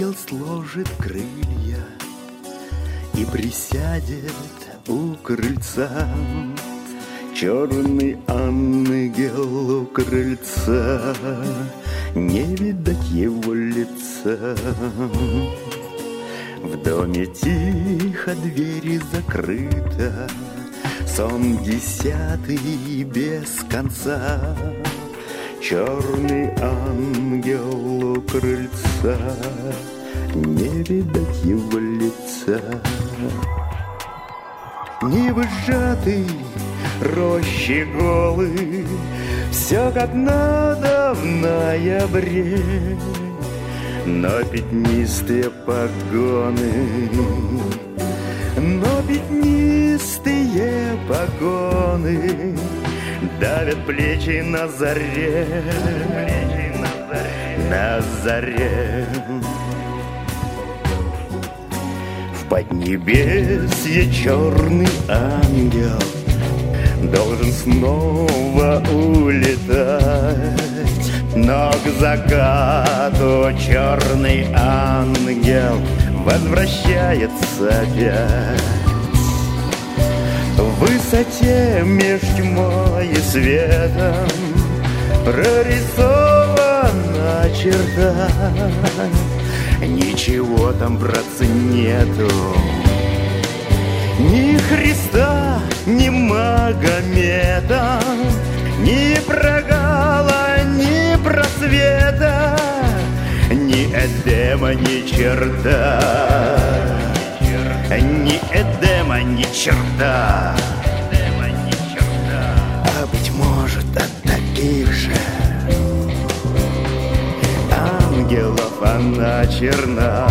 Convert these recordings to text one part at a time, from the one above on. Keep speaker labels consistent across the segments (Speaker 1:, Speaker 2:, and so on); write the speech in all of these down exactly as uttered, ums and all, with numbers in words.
Speaker 1: ангел сложит крылья и присядет у крыльца. Черный ангел у крыльца, не видать его лица. В доме тихо, двери закрыта, сон десятый без конца. Черный ангел у крыльца, не видать его лица. Нивы сжаты, рощи голы, все как надо в ноябре. Но пятнистые погоны, но пятнистые погоны давят плечи на заре, плечи на заре, на заре. В поднебесье черный ангел должен снова улетать, но к закату черный ангел возвращается опять. В высоте меж тьмой и светом прорисована черта. Ничего там, братцы, нету, ни Христа, ни Магомета, ни прогала, ни просвета, ни Эдема, ни черта, ни Эдема, ни черта. А быть может, от таких же ангелов она черна.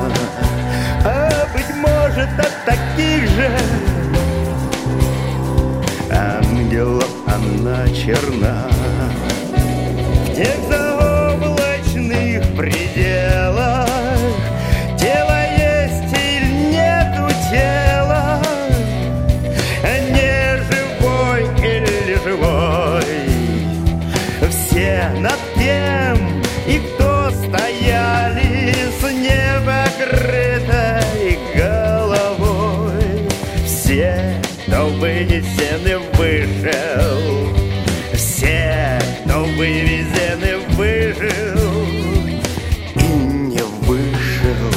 Speaker 1: А быть может, от таких же ангелов она черна. В тех заоблачных пределах тело есть или нету тела, не живой или живой, все над тем, и кто стояли с непокрытой головой, все, кто вынесен и вышел, все, кто вывезен и выжил, и не вышел,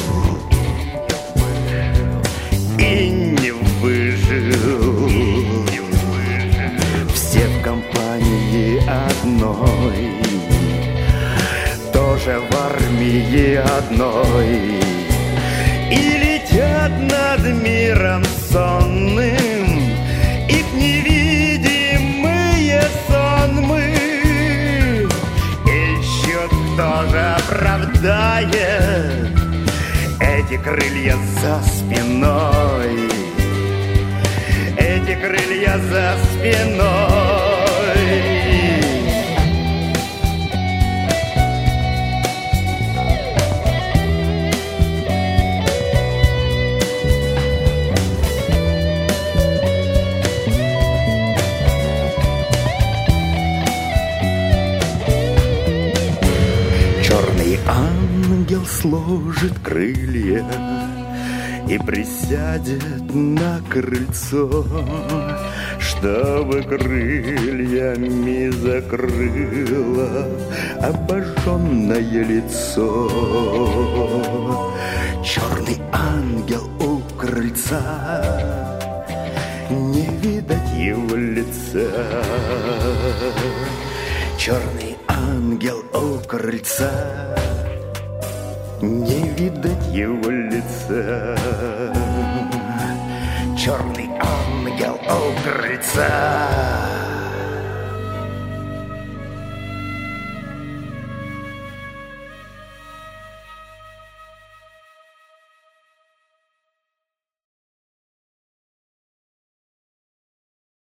Speaker 1: и не выжил, все в компании одной, тоже в армии одной, и летят над миром сонным, их невидимые сонмы ищут, кто же оправдает эти крылья за спиной, эти крылья за спиной. Ангел сложит крылья и присядет на крыльцо, чтобы крыльями закрыло обожженное лицо. Черный ангел у крыльца, не видать его лица. Черный ангел у крыльца, не видать его лица. Черный ангел у крыльца.